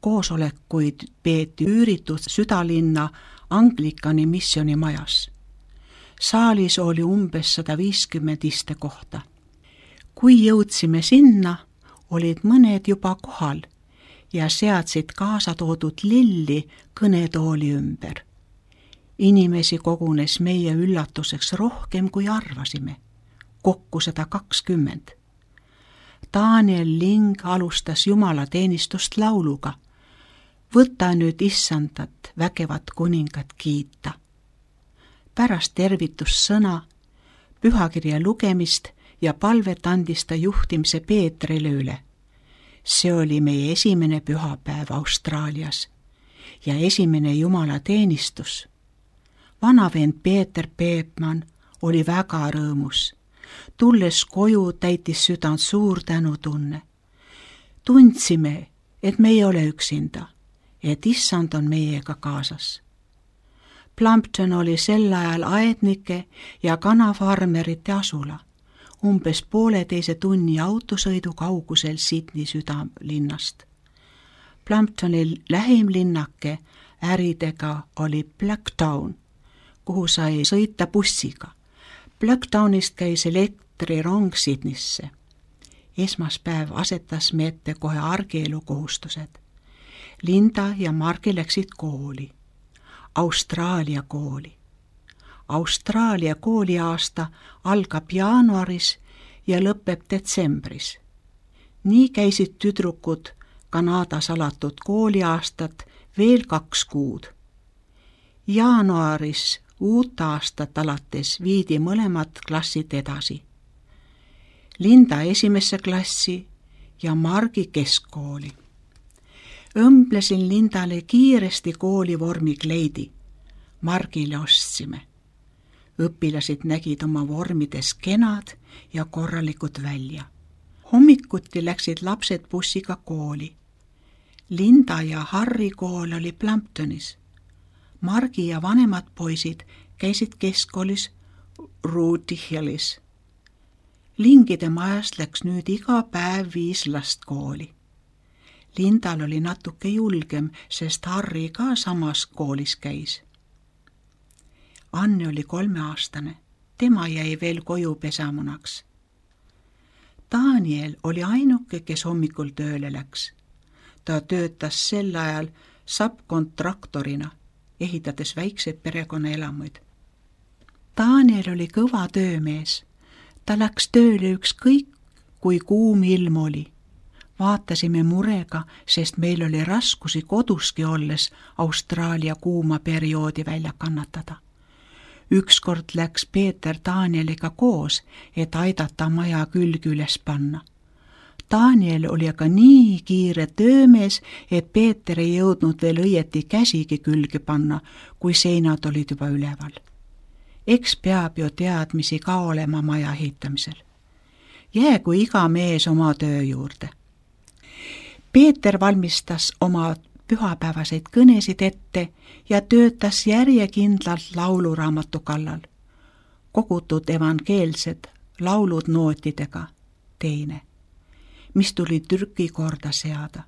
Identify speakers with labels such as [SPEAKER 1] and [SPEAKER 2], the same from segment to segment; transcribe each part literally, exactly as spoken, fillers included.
[SPEAKER 1] koosolekuid peeti üüritud südalinna Anglikani missionimajas. Saalis oli umbes sada viiskümmend istekohta. Kui jõudsime sinna, olid mõned juba kohal ja seadsid kaasa toodud lilli kõnetooli ümber. Inimesi kogunes meie üllatuseks rohkem kui arvasime, kokku sada kakskümmend. Daniel Ling alustas jumalateenistust lauluga: võta nüüd issandat, vägevat kuningat kiita. Pärast tervitussõna, pühakirja lugemist ja palvet andis ta juhtimise Peetrile üle. See oli meie esimene pühapäev Austraalias ja esimene jumalateenistus. Vanavend Peeter Peepman oli väga rõõmus. Tulles koju täitis südant suur tänutunne. Tundsime, et me ei ole üksinda, et issand on meiega kaasas. Plumpton oli sel ajal aednike ja kanafarmerite asula, umbes pooleteise tunni autosõidu kaugusel Sydney südamlinnast. Plumptoni lähim linnake äridega oli Blacktown, kuhu sai sõita bussiga. Blacktownist käis elektrirong Sydneysse. Esmaspäev asetas me ette kohe argielu kohustused. Linda ja Margi läksid kooli. Austraalia kooli. Austraalia kooliaasta algab jaanuaris ja lõpeb detsembris. Nii käisid tüdrukud Kanadas alatud kooliaastat veel kaks kuud. Jaanuaris uut aastat alates viidi mõlemad klassid edasi. Linda esimesse klassi ja Margi keskkooli. Õmblesin Lindale kiiresti koolivormi kleidi. Margile ostsime. Õpilased nägid oma vormides kenad ja korralikud välja. Hommikuti läksid lapsed bussiga kooli. Linda ja Harry kool oli Plumptonis. Margi ja vanemad poisid käisid keskkoolis Rooty Hillis. Lingide majast läks nüüd iga päev viis last kooli. Lindal oli natuke julgem, sest Harry ka samas koolis käis. Anne oli kolmeaastane, tema jäi veel koju pesamunaks. Daniel oli ainuke, kes hommikul tööle läks. Ta töötas sel ajal subkontraktorina, ehitades väikseid perekonnaelamuid. Daniel oli kõva töömees. Ta läks tööle ükskõik, kui kuum ilm oli. Vaatasime murega, sest meil oli raskusi koduski olles Austraalia kuuma perioodi välja kannatada. Ükskord läks Peeter Danieliga koos, et aidata maja külg üles panna. Daniel oli aga nii kiire töömees, et Peeter ei jõudnud veel õieti käsigi külge panna, kui seinad olid juba üleval. Eks peab ju teadmisi ka olema maja ehitamisel. Jäägu iga mees oma töö juurde. Peeter valmistas oma pühapäevaseid kõnesid ette ja töötas järjekindlalt lauluraamatu kallal. Kogutud evangeelsed laulud nootidega, teine, mis tuli türki korda seada.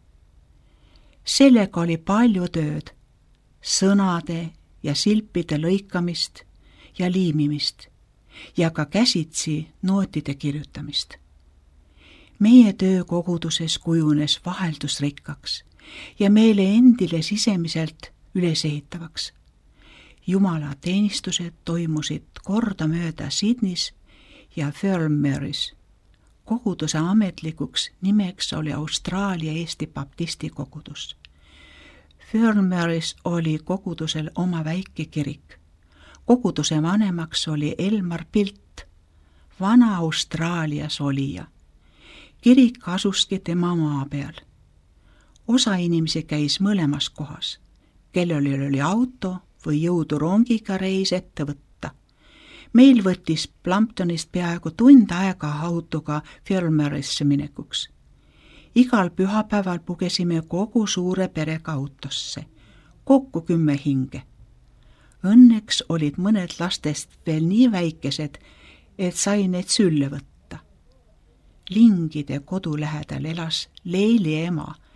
[SPEAKER 1] Sellega oli palju tööd, sõnade ja silpide lõikamist ja liimimist ja ka käsitsi nootide kirjutamist. Meie töö koguduses kujunes vaheldusrikkaks ja meile endile sisemiselt ülesehitavaks. Jumala teenistused toimusid kordamööda Sydneys ja Thirlmeris. Koguduse ametlikuks nimeks oli Austraalia Eesti Baptisti kogudus. Thirlmeris oli kogudusel oma väike kirik. Koguduse vanemaks oli Elmar Pilt, vana Austraalias olija. Kirik asuski tema maa peal. Osa inimesi käis mõlemas kohas, kellel oli auto või jõudu rongiga reis ette võtta. Meil võttis Plumptonist peaaegu tund aega autoga Thirlmerisse minekuks. Igal pühapäeval pugesime kogu suure perega autosse, kokku kümme hinge. Õnneks olid mõned lastest veel nii väikesed, et sai need sülle võtta. Lingide kodu lähedal elas Leili ema,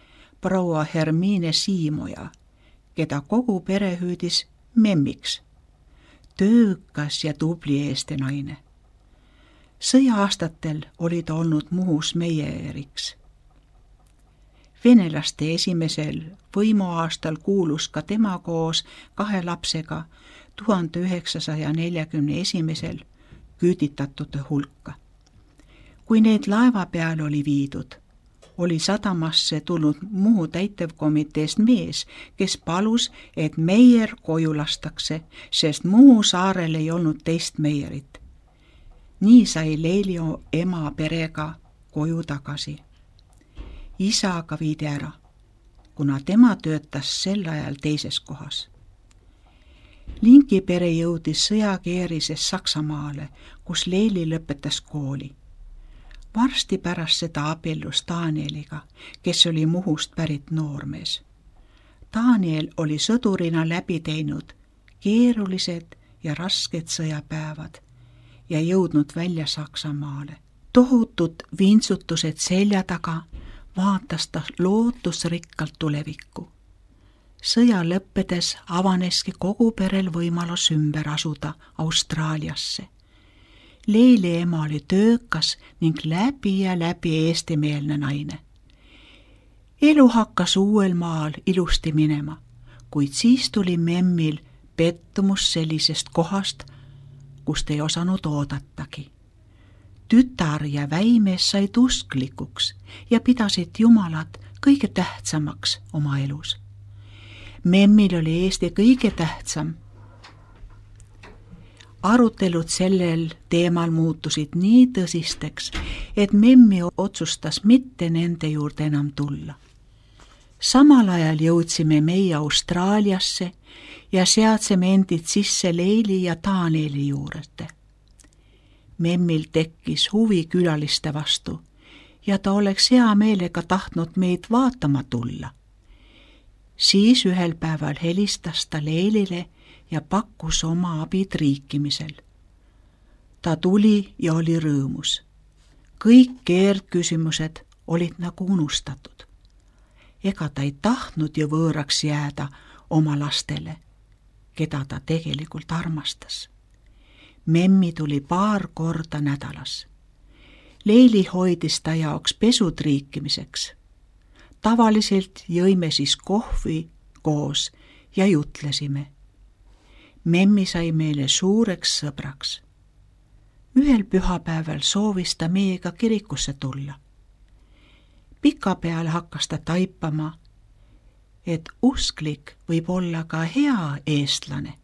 [SPEAKER 1] proua Hermine Siimoja, keda kogu pere hüüdis memmiks. Töökas ja tubli eesti naine. Sõja-aastatel oli ta olnud Muhus meieriks. Venelaste esimesel võimuaastal kuulus ka tema koos kahe lapsega tuhande üheksasaja neljakümne esimesel küüditatute hulka. Kui need laeva peal oli viidud, oli sadamasse tulnud Muhu täitevkomiteest mees, kes palus, et meier koju lastakse, sest Muhu saarel ei olnud teist meierit. Nii sai Leili ema perega koju tagasi. Isa aga viidi ära, kuna tema töötas sel ajal teises kohas. Linki pere jõudis sõjakeerises Saksamaale, kus Leili lõpetas kooli. Varsti pärast seda abiellus Danieliga, kes oli Muhust pärit noormees. Daniel oli sõdurina läbi teinud keerulised ja rasked sõjapäevad ja jõudnud välja Saksamaale. Tohutud vintsutused selja taga vaatas ta lootusrikkalt tulevikku. Sõja lõppedes avaneski kogu perel võimalus ümber asuda Austraaliasse. Leili ema oli töökas ning läbi ja läbi eestimeelne naine. Elu hakkas uuel maal ilusti minema, kuid siis tuli memmil pettumus sellisest kohast, kust ei osanud oodatagi. Tütar ja väimees said usklikuks ja pidasid Jumalat kõige tähtsamaks oma elus. Memmil oli Eesti kõige tähtsam. Arutelud sellel teemal muutusid nii tõsisteks, et memmi otsustas mitte nende juurde enam tulla. Samal ajal jõudsime meie Austraaliasse ja seadsime endid sisse Leili ja Danieli juurete. Memmil tekkis huvi külaliste vastu ja ta oleks hea meelega tahtnud meid vaatama tulla. Siis ühel päeval helistas ta Leilile ja pakkus oma abi triikimisel. Ta tuli ja oli rõõmus. Kõik keerdküsimused olid nagu unustatud. Ega ta ei tahtnud ju võõraks jääda oma lastele, keda ta tegelikult armastas. Memmi tuli paar korda nädalas. Leili hoidis ta jaoks pesu triikimiseks. Tavaliselt jõime siis kohvi koos ja jutlesime. Memmi sai meile suureks sõbraks. Ühel pühapäeval soovis ta meiega kirikusse tulla. Pikapeale hakkas ta taipama, et usklik võib olla ka hea eestlane.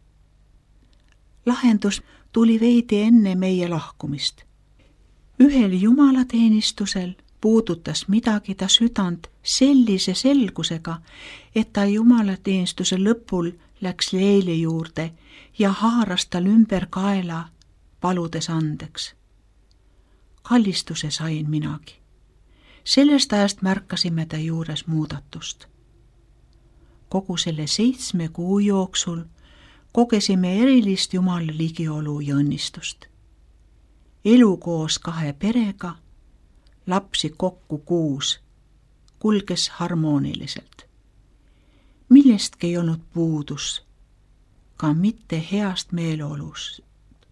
[SPEAKER 1] Lahendus tuli veidi enne meie lahkumist. Ühel jumalateenistusel puudutas midagi ta südant sellise selgusega, et ta jumalateenistuse lõpul läks Leili juurde ja haaras tal ümber kaela, paludes andeks. Kallistuse sain minagi. Sellest ajast märkasime ta juures muudatust. Kogu selle seitsme kuu jooksul kogesime erilist Jumala ligiolu ja õnnistust. Elu koos kahe perega, lapsi kokku kuus, kulges harmooniliselt. Millestki ei olnud puudus, ka mitte heast meeleolust.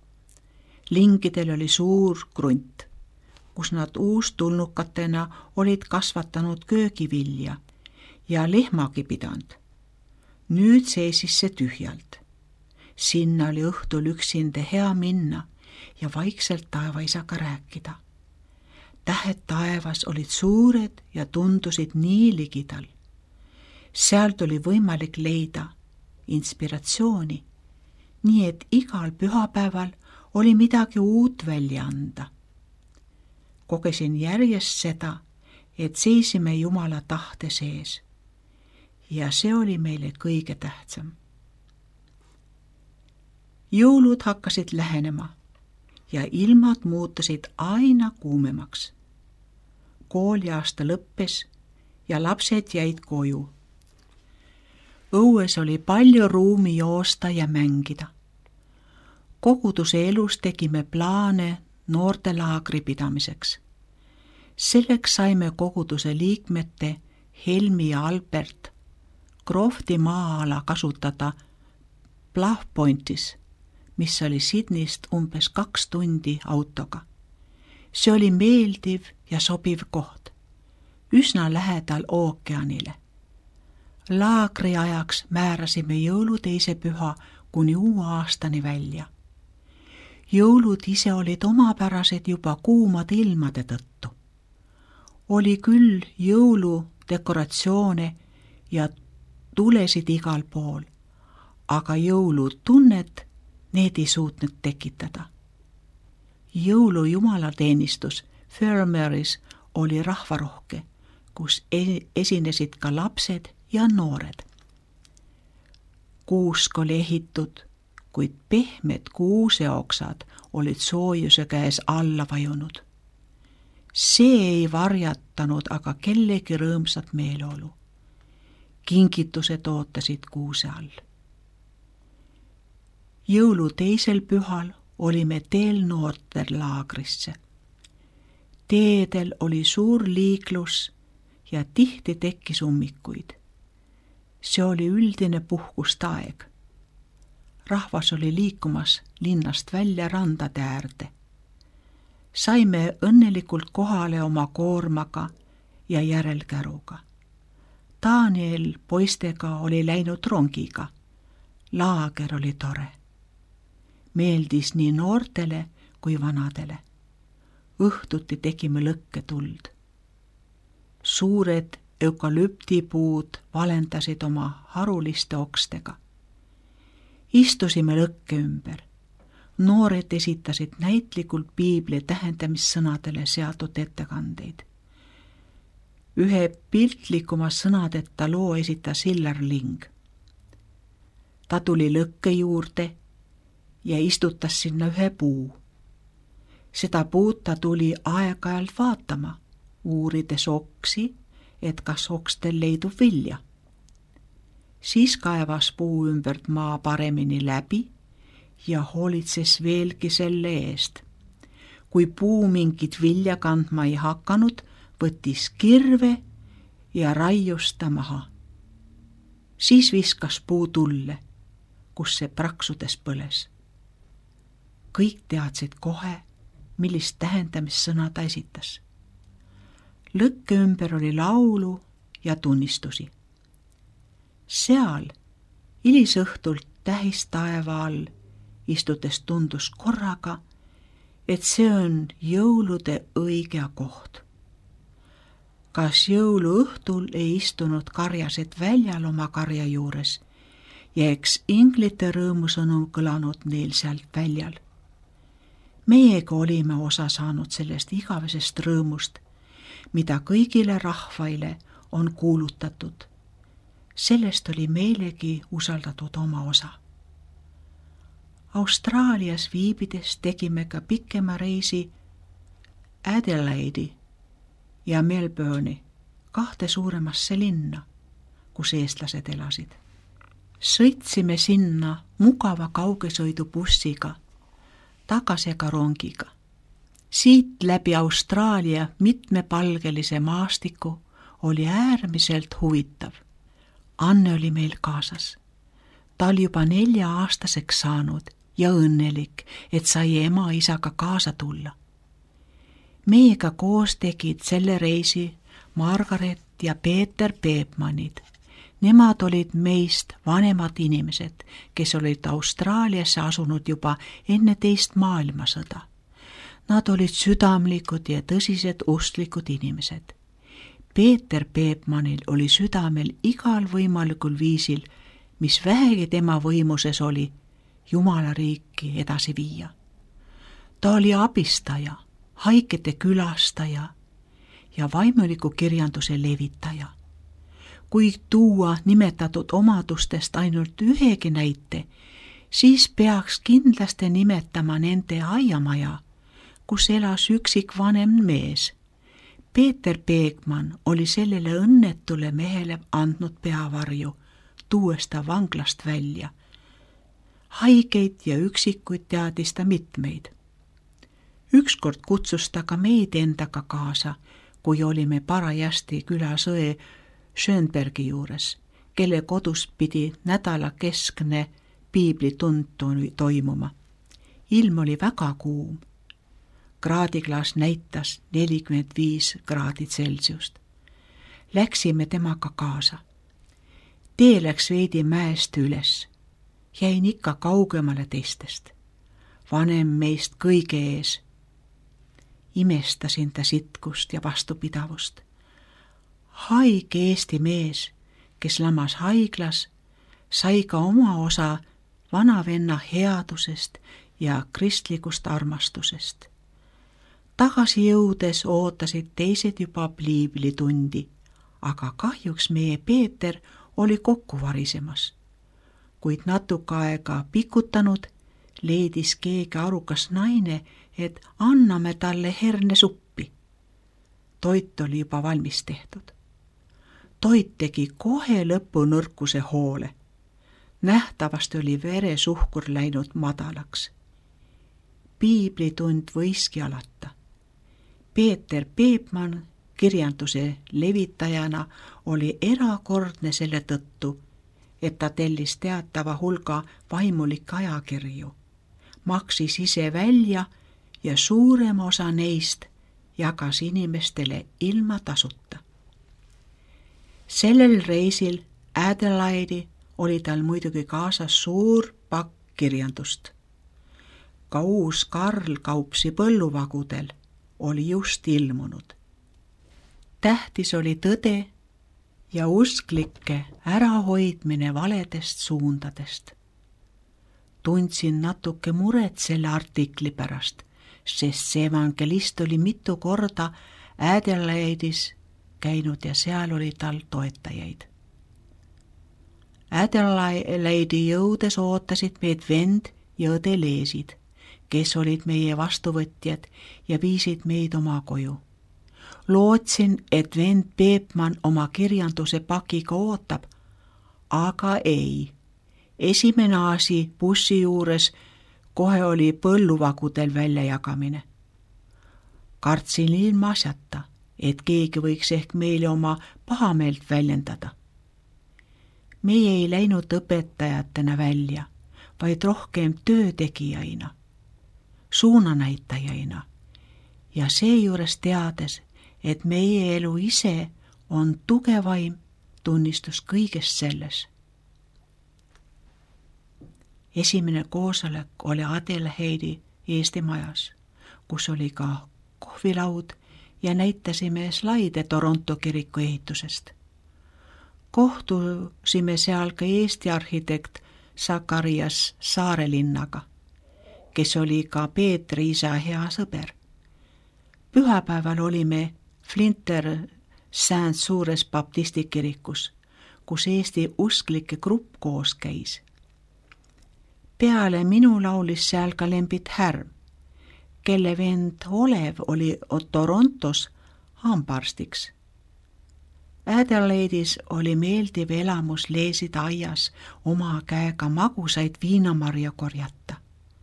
[SPEAKER 1] Lingidel oli suur krunt, kus nad uustulnukatena olid kasvatanud köögivilja ja lehmagi pidanud. Nüüd seisis see tühjalt. Sinna oli õhtul üksinde hea minna ja vaikselt taevaisaga rääkida. Tähed taevas olid suured ja tundusid nii ligidal. Sealt oli võimalik leida inspiratsiooni, nii et igal pühapäeval oli midagi uut välja anda. Kogesin järjest seda, et seisime Jumala tahte sees ja see oli meile kõige tähtsam. Jõulud hakkasid lähenema ja ilmad muutusid aina kuumemaks. Kooliaasta lõppes ja lapsed jäid koju. Õues oli palju ruumi joosta ja mängida. Koguduse elus tegime plaane noortelaagri pidamiseks. Selleks saime koguduse liikmete Helmi ja Albert Crofti maa-ala kasutada Bluff Pointis, mis oli Sydneyst umbes kaks tundi autoga. See oli meeldiv ja sobiv koht, üsna lähedal ookeanile. Laagri ajaks määrasime jõulu teise püha kuni uue aastani välja. Jõulud ise olid omapärased juba kuumade ilmade tõttu. Oli küll jõuludekoratsioone ja tulesid igal pool, aga jõulutunnet need ei suutnud tekitada. Jõulu jumalateenistus Fairmare'is oli rahvarohke, kus esinesid ka lapsed ja noored. Kuusk oli ehitud, kuid pehmed kuuseoksad olid soojuse käes alla vajunud. See ei varjatanud aga kellegi rõõmsat meeleolu. Kingitused ootasid kuuse all. Jõulu teisel pühal olime teel noortelaagrisse. Teedel oli suur liiklus ja tihti tekkis ummikuid. See oli üldine puhkuste aeg. Rahvas oli liikumas linnast välja randade äärde. Saime õnnelikult kohale oma koormaga ja järelkäruga. Daniel poistega oli läinud rongiga. Laager oli tore. Meeldis nii noortele kui vanadele. Õhtuti tegime lõkketuld. Suured eukalüptipuud valendasid oma haruliste okstega. Istusime lõkke ümber. Noored esitasid näitlikult piibli tähendamissõnadele seatud ettekandeid. Ühe piltlikuma sõnadeta loo esitas Hillar Ling. Ta tuli lõkke juurde ja istutas sinna ühe puu. Seda puud ta tuli aeg-ajalt vaatama, uurides oksi, et kas okstel leidub vilja. Siis kaevas puu ümbert maa paremini läbi ja hoolitses veelgi selle eest. Kui puu mingit vilja kandma ei hakanud, võttis kirve ja raius ta maha. Siis viskas puu tulle, kus see praksudes põles. Kõik teadsid kohe, millist tähendamissõna ta esitas. Lõkke ümber oli laulu ja tunnistusi. Seal, ilisõhtult tähistaeva all, istudes tundus korraga, et see on jõulude õige koht. Kas jõuluõhtul ei istunud karjased väljal oma karja juures ja eks inglite rõõmusõnum kõlanud neil sealt väljal. Meiega olime osa saanud sellest igavesest rõõmust, mida kõigile rahvaile on kuulutatud. Sellest oli meilegi usaldatud oma osa. Austraalias viibides tegime ka pikema reisi Adelaide'i ja Melbourne'i, kahte suuremasse linna, kus eestlased elasid. Sõitsime sinna mugava kaugesõidubussiga, tagasi ka rongiga. Siit läbi Austraalia mitmepalgelise maastiku oli äärmiselt huvitav. Anne oli meil kaasas. Ta oli juba nelja aastaseks saanud ja õnnelik, et sai ema isaga kaasa tulla. Meiega koos tegid selle reisi Margaret ja Peeter Peepmanid. Nemad olid meist vanemad inimesed, kes olid Austraaliasse asunud juba enne teist maailmasõda. Nad olid südamlikud ja tõsised usklikud inimesed. Peeter Peepmanil oli südamel igal võimalikul viisil, mis vähegi tema võimuses oli, Jumala riiki edasi viia. Ta oli abistaja, haigete külastaja ja vaimuliku kirjanduse levitaja. Kui tuua nimetatud omadustest ainult ühegi näite, siis peaks kindlasti nimetama nende aiamaja, kus elas üksik vanem mees. Peeter Peekman oli sellele õnnetule mehele andnud peavarju, tuues ta vanglast välja. Haigeid ja üksikuid teadis ta mitmeid. Ükskord kutsus ta ka meid endaga kaasa, kui olime parajasti külasõe Schönbergi juures, kelle kodus pidi nädala keskne piiblitund toimuma. Ilm oli väga kuum. Kraadiklaas näitas nelikümmend viis kraadi Celsiust. Läksime temaga kaasa. Tee läks veidi mäest üles. Jäin ikka kaugemale teistest. Vanem meist kõige ees. Imestasin ta sitkust ja vastupidavust. Haige Eesti mees, kes lamas haiglas, sai ka oma osa vanavenna headusest ja kristlikust armastusest. Tagasi jõudes ootasid teised juba piiblitundi, aga kahjuks meie Peeter oli kokku varisemas. Kuid natuke aega pikutanud, leidis keegi arukas naine, et anname talle hernesuppi. Toit oli juba valmis tehtud. Toit tegi kohe lõpu nõrkuse hoole. Nähtavasti oli veresuhkur läinud madalaks. Piiblitund võiski alata. Peeter Peepman kirjanduse levitajana oli erakordne selle tõttu, et ta tellis teatava hulga vaimulikke ajakirju, maksis ise välja ja suurem osa neist jagas inimestele ilma tasuta. Sellel reisil Adelaide'i oli tal muidugi kaasas suur pakk kirjandust. Ka uus Karl Kaupsi põlluvagudel oli just ilmunud. Tähtis oli tõde ja usklike ärahoidmine valedest suundadest. Tundsin natuke muret selle artikli pärast, sest see evangelist oli mitu korda Adelaide'is käinud ja seal oli tal toetajaid. Adelaide'i jõudes ootasid meid vend ja õde Leesid, kes olid meie vastuvõtjad ja viisid meid oma koju. Lootsin, et vend Peepman oma kirjanduse pakiga ootab, aga ei. Esimene asi bussi juures kohe oli põlluvagudel väljajagamine. Kartsin ilma asjata, et keegi võiks ehk meile oma pahameelt väljendada. Meie ei läinud õpetajatena välja, vaid rohkem töötegijaina, suunanäitajaina ja seejuures teades, et meie elu ise on tugevaim tunnistus kõigest selles. Esimene koosolek oli Adelaide'i Eesti majas, kus oli ka kohvilaud ja näitasime slaide Toronto kiriku ehitusest. Kohtusime seal ka Eesti arhitekt Sakarias Saarelinnaga, kes oli ka Peetri isa hea sõber. Pühapäeval olime Flinter Saint suures baptistikirikus, kus Eesti usklike grupp koos käis. Peale minu laulis seal ka Lembit Härm, kelle vend Olev oli Torontos hambaarstiks. Adelaide'is oli meeldiv elamus Leeside aias oma käega magusaid viinamarja korjata.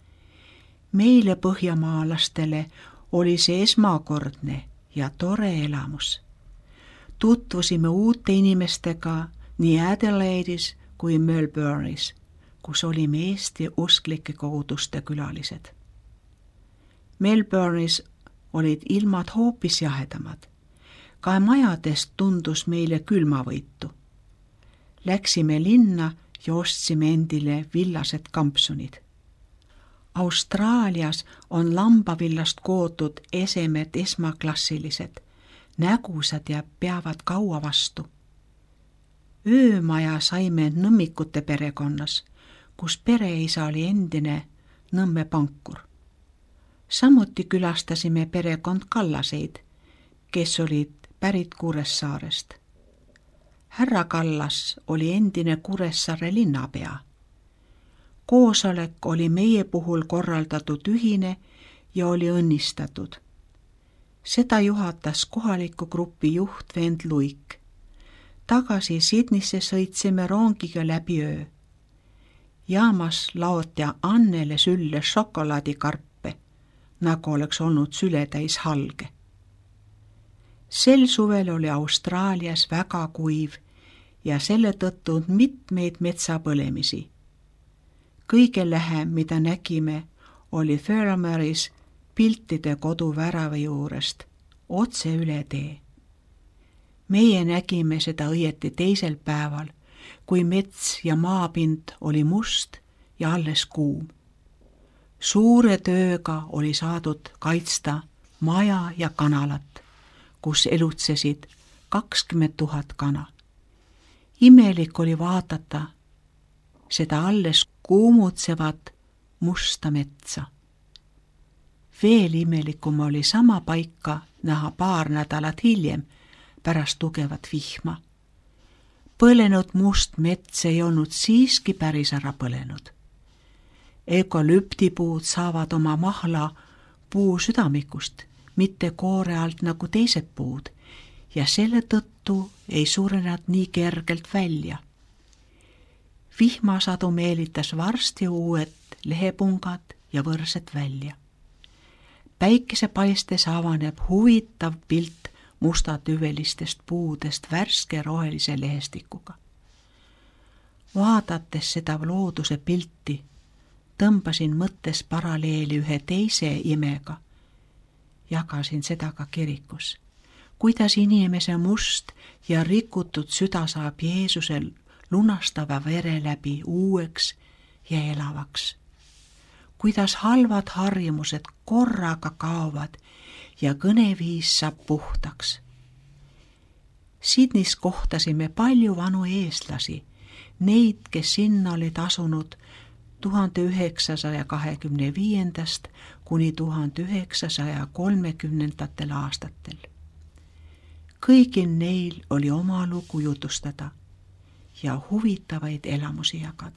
[SPEAKER 1] Meile põhjamaalastele oli see esmakordne ja tore elamus. Tutvusime uute inimestega nii Adelaide'is kui Melbourne'is, kus olime Eesti usklike koguduste külalised. Melbourne'is olid ilmad hoopis jahedamad. Ka majadest tundus meile külmavõitu. Läksime linna ja ostsime endile villased kampsunid. Austraalias on lambavillast kootud esemed esmaklassilised, nägusad ja peavad kaua vastu. Öömaja saime Nõmmikute perekonnas, kus pereisa oli endine Nõmme pankur. Samuti külastasime perekond Kallaseid, kes olid pärit Kuressaarest. Härra Kallas oli endine Kuressaare linnapea. Koosolek oli meie puhul korraldatud ühine ja oli õnnistatud. Seda juhatas kohaliku grupi juht vend Luik. Tagasi Sydneysse sõitsime rongiga läbi öö. Jaamas laoti Annele sülle šokolaadikarpe, nagu oleks olnud sületäis halge. Sel suvel oli Austraalias väga kuiv ja selle tõttu mitmeid metsapõlemisi. Kõige lähem, mida nägime, oli Thuramaris piltide koduvärava juurest, otse üle tee. Meie nägime seda õieti teisel päeval, kui mets ja maapind oli must ja alles kuum. Suure tööga oli saadud kaitsta maja ja kanalat, kus elutsesid kakskümmend tuhat kana. Imelik oli vaadata seda alles kuumutsevat musta metsa. Veel imelikum oli sama paika näha paar nädalat hiljem pärast tugevat vihma. Põlenud must mets ei olnud siiski päris ära põlenud. Eukalüptipuud saavad oma mahla puu südamikust, mitte koore alt nagu teised puud, ja selle tõttu ei surenud nii kergelt välja. Vihmasadu meelitas varsti uued lehepungad ja võrsed välja. Päikesepaistes avaneb huvitav pilt mustatüvelistest puudest värske rohelise lehestikuga. Vaadates seda looduse pilti, tõmbasin mõttes paralleeli ühe teise imega. Jagasin seda ka kirikus. Kuidas inimese must ja rikutud süda saab Jeesusel lunastava vere läbi uueks ja elavaks. Kuidas halvad harjumused korraga kaovad ja kõneviis saab puhtaks. Sydneys kohtasime palju vanu eestlasi, neid, kes sinna olid asunud tuhande üheksasaja kahekümne viiendast kuni tuhande üheksasaja kolmekümnendatel aastatel. Kõigil neil oli oma lugu jutustada ja huvitavaid elamusi jagada.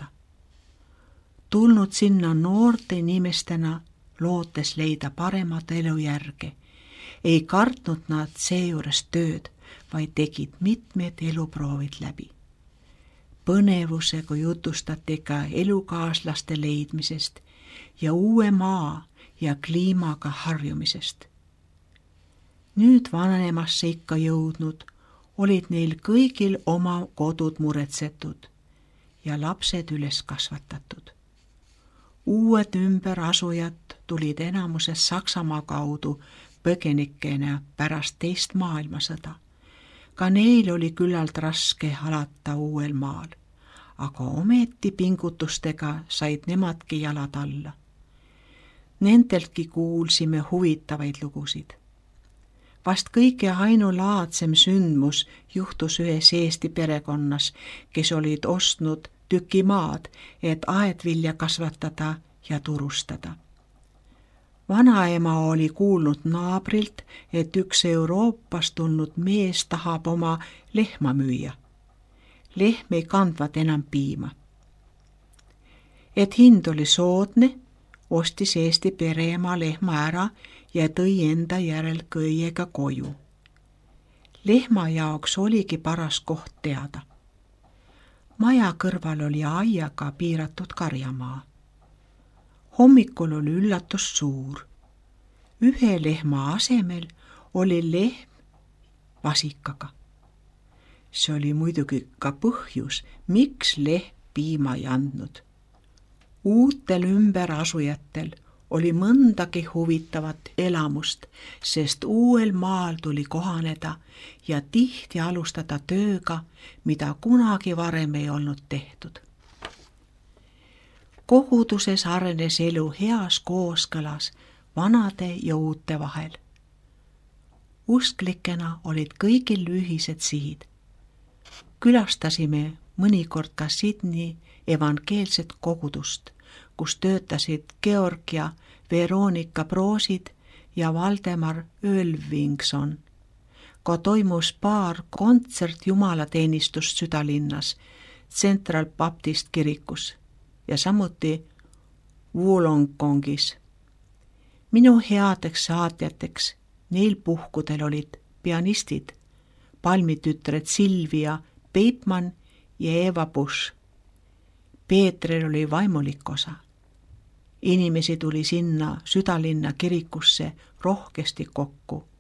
[SPEAKER 1] Tulnud sinna noorte inimestena, lootes leida paremat elujärge, ei kartnud nad seejuures tööd, vaid tegid mitmed eluproovid läbi. Põnevusega jutustati ka elukaaslaste leidmisest ja uue maa ja kliimaga harjumisest. Nüüd vanemasse ikka jõudnud, olid neil kõigil oma kodud muretsetud ja lapsed üles kasvatatud. Uued ümberasujad tulid enamuses Saksamaa kaudu põgenikena pärast teist maailmasõda. Ka neil oli küllalt raske halata uuel maal, aga ometi pingutustega said nemadki jalad alla. Nendeltki kuulsime huvitavaid lugusid. Vast kõige ainulaadsem sündmus juhtus ühes Eesti perekonnas, kes olid ostnud tüki maad, et aedvilja kasvatada ja turustada. Vanaema oli kuulnud naabrilt, et üks Euroopast tulnud mees tahab oma lehma müüa. Lehm ei kandvat enam piima. Et hind oli soodne, ostis Eesti pereema lehma ära ja tõi enda järel kõiega koju. Lehma jaoks oligi paras koht teada. Maja kõrval oli aiaga piiratud karjamaa. Hommikul oli üllatus suur. Ühe lehma asemel oli lehm vasikaga. See oli muidugi ka põhjus, miks lehm piima ei andnud. Uutel ümberasujatel oli mõndagi huvitavat elamust, sest uuel maal tuli kohaneda ja tihti alustada tööga, mida kunagi varem ei olnud tehtud. Koguduses arenes elu heas kooskõlas vanade ja uute vahel. Usklikena olid kõigil ühised sihid. Külastasime mõnikord ka Sydney evangeelset kogudust, kus töötasid Georg ja Veronika Proosid ja Valdemar Ölvingson. Ka toimus paar kontsert jumalateenistust südalinnas Central Baptist kirikus ja samuti Wollongongis. Minu headeks saatjateks neil puhkudel olid pianistid, palmitütred Silvia Peipmann ja Eva Busch. Peetril oli vaimulik osa. Inimesi tuli sinna südalinna kirikusse rohkesti kokku.